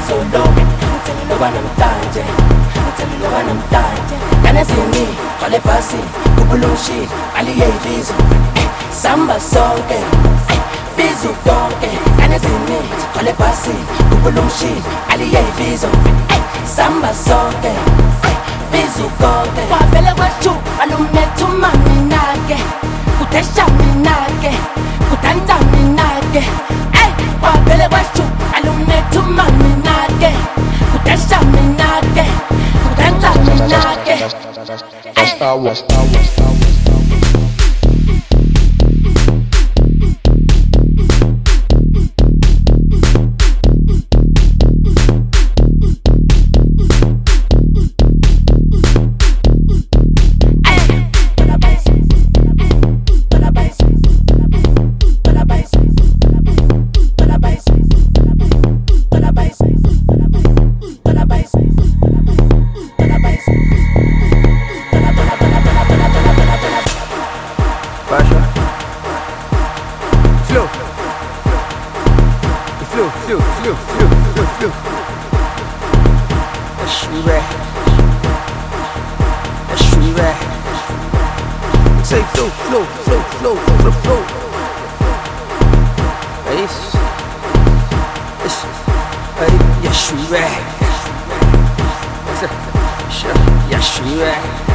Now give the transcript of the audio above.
izolo ngithele loba namhlanje ngithele loba namhlanje kanezini gcwale phasi kubulungishile aliye ibizo samba sonke bizu konke kanezini gcwale phasi kubulungishile aliye ibizo samba sonke bizu konke kwavele kwethu alumethu maminake kudesha minake kudanza minake kwavele kwethu alumethu maminake kudesha minake kudanza minake Flow. That's true rap. Say flow. Hey, yes, true rap. Yes, true rap.